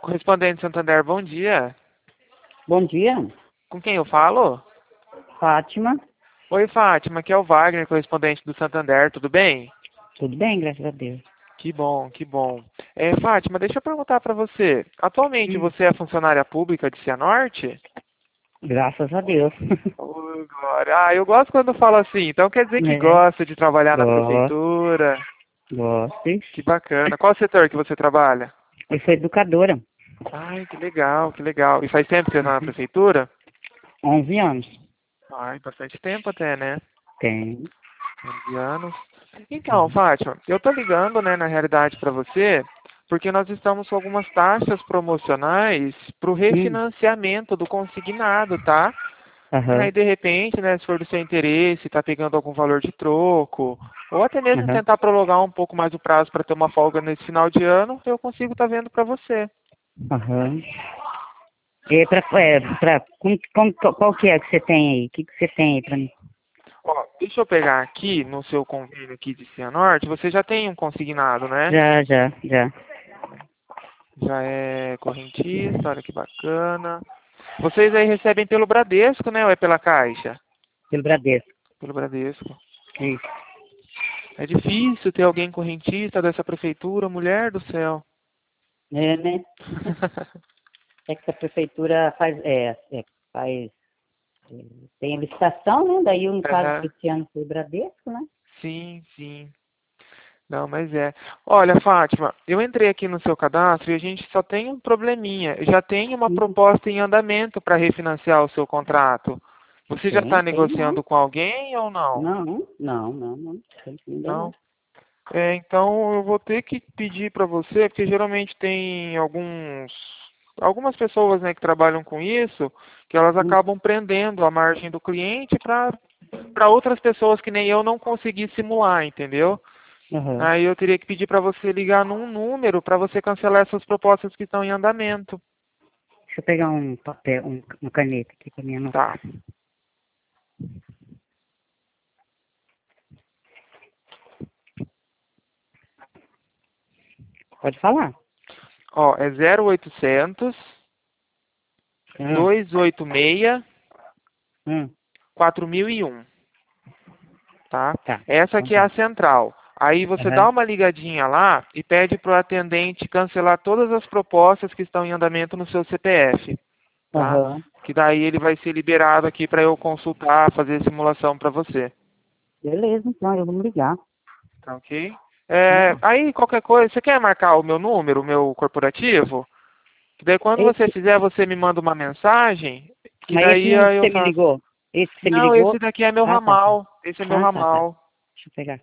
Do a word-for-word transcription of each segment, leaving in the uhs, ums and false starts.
Correspondente Santander, bom dia. Bom dia, Com quem eu falo? Fátima. Oi, Fátima, aqui é o Wagner, correspondente do Santander, tudo bem? Tudo bem, graças a Deus. Que bom, que bom. É, Fátima, deixa eu perguntar para você. Atualmente Hum, você é funcionária pública de Cianorte? graças a Deus. Ô, Glória. Ah, eu gosto quando fala assim, então quer dizer que É, gosta de trabalhar na gosto, prefeitura. gosto. Que bacana. Qual setor que você trabalha? Eu sou educadora. Ai, que legal, que legal. E faz tempo que você está na Uhum. prefeitura? onze anos. Ai, bastante tempo até, né? Tem. onze anos. Então, Uhum. Fátima, eu tô ligando, né, na realidade para você, porque nós estamos com algumas taxas promocionais para o Hum, refinanciamento do consignado, tá? E aham, aí, de repente, né, se for do seu interesse, tá pegando algum valor de troco, ou até mesmo aham, tentar prolongar um pouco mais o prazo para ter uma folga nesse final de ano, eu consigo estar vendo para você. aham. E pra, é, pra, como, como, qual que é que você tem aí? O que, que você tem aí pra mim? Ó, deixa eu pegar aqui no seu convênio aqui de Cianorte, você já tem um consignado, né? Já, já, já. Já é correntista, olha que bacana. Vocês aí recebem pelo Bradesco, né? Ou é pela Caixa? Pelo Bradesco. Pelo Bradesco. Isso. É difícil ter alguém correntista dessa prefeitura, mulher do céu. É, né? É que a prefeitura faz, é, é, faz, é, tem a licitação, né? Daí, no caso, Aham. esse ano foi o Bradesco, né? Sim, sim. Não, mas é. Olha, Fátima, eu entrei aqui no seu cadastro e a gente só tem um probleminha. Eu já tem uma Hum, proposta em andamento para refinanciar o seu contrato. Você já Tem, está tem não. negociando com alguém ou não? Não, não, não, não. Tem ainda Não? não. É, então eu vou ter que pedir para você, porque geralmente tem alguns, algumas pessoas, né, que trabalham com isso, que elas Hum, acabam prendendo a margem do cliente para para outras pessoas que nem eu não consegui simular, entendeu? aham. Aí eu teria que pedir para você ligar num número para você cancelar essas propostas que estão em andamento. Deixa eu pegar um papel, um, uma caneta aqui pra mim anotar. Tá. Pode falar. Ó, é zero oitocentos, Hum, duzentos e oitenta e seis, hum, quatro mil e um. Tá? tá. Essa Então aqui é a tá. central. Aí você dá Aham. uma ligadinha lá e pede para o atendente cancelar todas as propostas que estão em andamento no seu C P F, tá? Aham. Que daí ele vai ser liberado aqui para eu consultar, fazer simulação para você, Beleza, então eu vou me ligar. tá ok? É, Hum. aí qualquer coisa, você quer marcar o meu número, o meu corporativo? Que daí quando você Esse, fizer, você me manda uma mensagem, que mas esse daí número aí que eu você me faço. ligou, esse que você me Não, esse ligou. daqui é meu Ah, tá, tá. ramal, esse é meu Ah, tá, tá. ramal. Deixa eu pegar.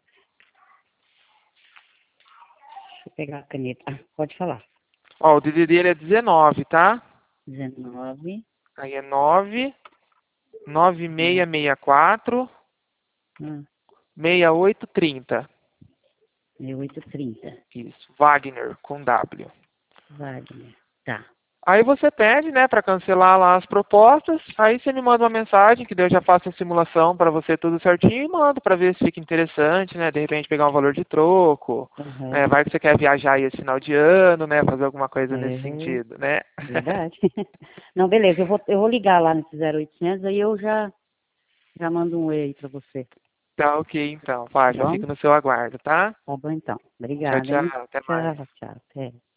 Deixa eu pegar a caneta. Ah, pode falar. Ó, o D D D ele é dezenove, tá? dezenove, Aí é nove nove seis seis quatro, hum, seis oito trinta. oito e trinta. Isso, Wagner com W. Wagner. Tá. Aí você pede, né, para cancelar lá as propostas. Aí você me manda uma mensagem que daí eu já faço a simulação para você tudo certinho e mando para ver se fica interessante, né? De repente pegar um valor de troco, né? Aham. Vai que você quer viajar aí esse final de ano, né? Fazer alguma coisa nesse É. sentido, né? Verdade. Não, beleza, eu vou, eu vou ligar lá nesse zero oitocentos, aí eu já, já mando um oi aí pra você. Tá ok, então. Tá Fátima, bom? fico no seu aguardo, tá? Tá bom então. Tchau, Obrigada, tchau. hein? Até mais. Tchau, tchau. Até.